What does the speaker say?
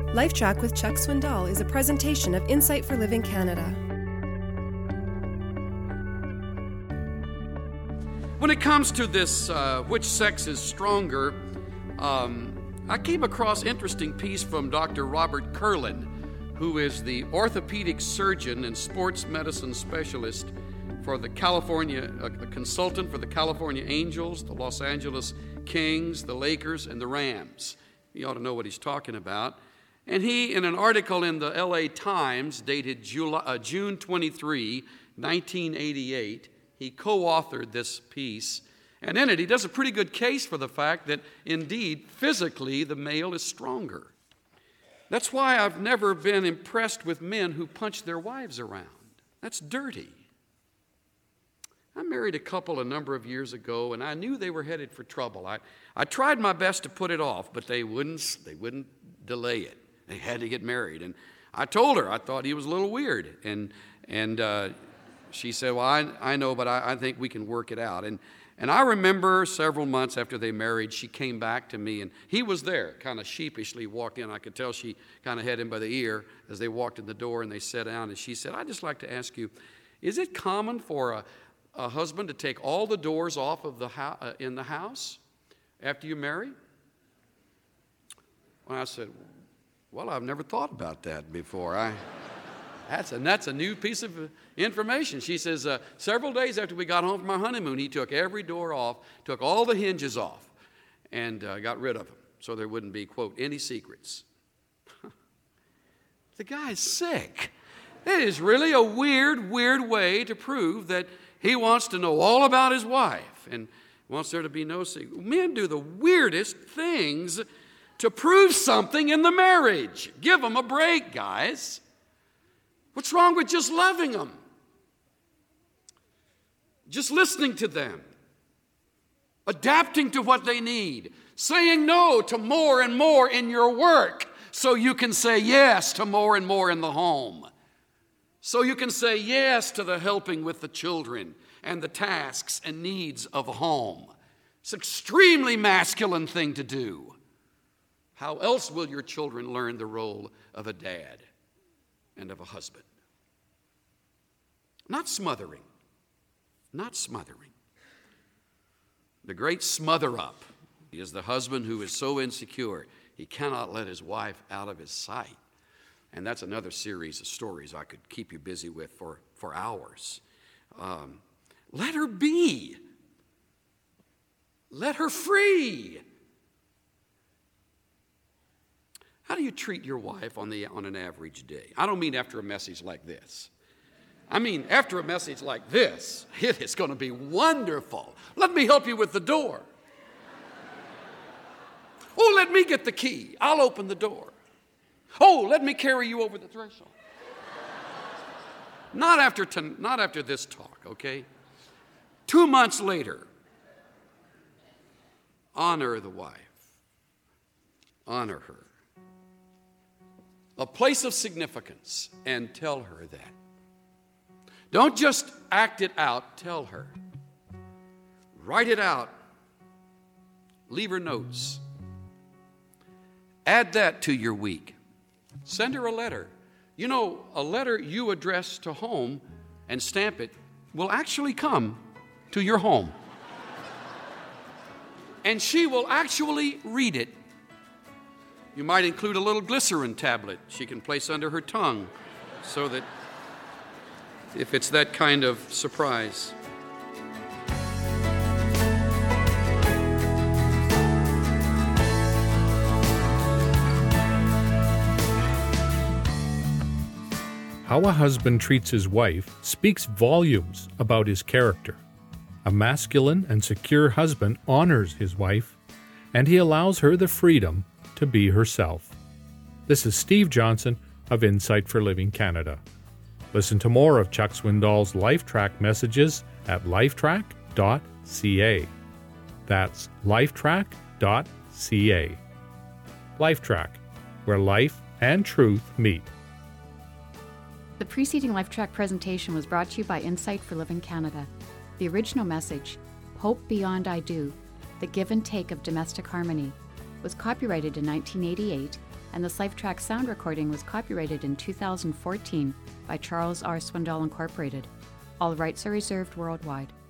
LifeTrack with Chuck Swindoll is a presentation of Insight for Living Canada. When it comes to this, which sex is stronger, I came across an interesting piece from Dr. Robert Kurland, who is the orthopedic surgeon and sports medicine specialist for the consultant for the California Angels, the Los Angeles Kings, the Lakers, and the Rams. You ought to know what he's talking about. And he, in an article in the LA Times dated June 23, 1988, he co-authored this piece. And in it, he does a pretty good case for the fact that, indeed, physically, the male is stronger. That's why I've never been impressed with men who punch their wives around. That's dirty. I married a couple a number of years ago, and I knew they were headed for trouble. I tried my best to put it off, but they wouldn't delay it. They had to get married. And I told her I thought he was a little weird. And she said, well, I know, but I think we can work it out. And I remember several months after they married, she came back to me, and he was there, kind of sheepishly walked in. I could tell she kind of had him by the ear as they walked in the door, and they sat down. And she said, I'd just like to ask you, is it common for a husband to take all the doors off of in the house after you marry? Well, I said, well, I've never thought about that before. That's a new piece of information. She says, several days after we got home from our honeymoon, he took every door off, took all the hinges off, and got rid of them so there wouldn't be, quote, any secrets. The guy's sick. It is really a weird way to prove that he wants to know all about his wife and wants there to be no secret. Men do the weirdest things to prove something in the marriage. Give them a break, guys. What's wrong with just loving them? Just listening to them. Adapting to what they need. Saying no to more and more in your work so you can say yes to more and more in the home. So you can say yes to the helping with the children and the tasks and needs of a home. It's an extremely masculine thing to do. How else will your children learn the role of a dad and of a husband? Not smothering. Not smothering. The great smother up is the husband who is so insecure he cannot let his wife out of his sight. And that's another series of stories I could keep you busy with for hours. Let her be. Let her free. How do you treat your wife on an average day? I don't mean after a message like this. I mean after a message like this, it is going to be wonderful. Let me help you with the door. Oh, let me get the key. I'll open the door. Oh, let me carry you over the threshold. Not after this talk, okay? 2 months later, honor the wife. Honor her. A place of significance, and tell her that. Don't just act it out, tell her. Write it out. Leave her notes. Add that to your week. Send her a letter. You know, a letter you address to home and stamp it will actually come to your home. And she will actually read it. You might include a little glycerin tablet she can place under her tongue so that if it's that kind of surprise. How a husband treats his wife speaks volumes about his character. A masculine and secure husband honors his wife, and he allows her the freedom to be herself. This is Steve Johnson of Insight for Living Canada. Listen to more of Chuck Swindoll's LifeTrack messages at lifetrack.ca. That's lifetrack.ca. LifeTrack, where life and truth meet. The preceding LifeTrack presentation was brought to you by Insight for Living Canada. The original message, Hope Beyond I Do, the give and take of domestic harmony, was copyrighted in 1988 and this LifeTrack sound recording was copyrighted in 2014 by Charles R. Swindoll Incorporated. All rights are reserved worldwide.